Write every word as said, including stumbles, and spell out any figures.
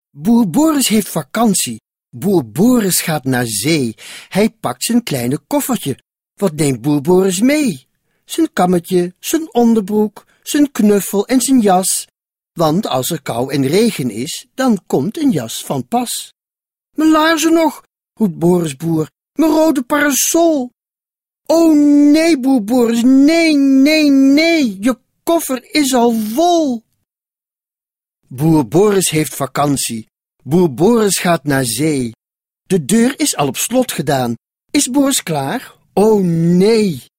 Boer Boris heeft vakantie. Boer Boris gaat naar zee. Hij pakt zijn kleine koffertje. Wat neemt boer Boris mee? Zijn kammetje, zijn onderbroek, zijn knuffel en zijn jas. Want als er kou en regen is, dan komt een jas van pas. Mijn laarzen nog, roept Boris boer, mijn rode parasol. O nee, boer Boris, nee, nee, nee, je koffer is al vol. Boer Boris heeft vakantie. Boer Boris gaat naar zee. De deur is al op slot gedaan. Is Boris klaar? O nee.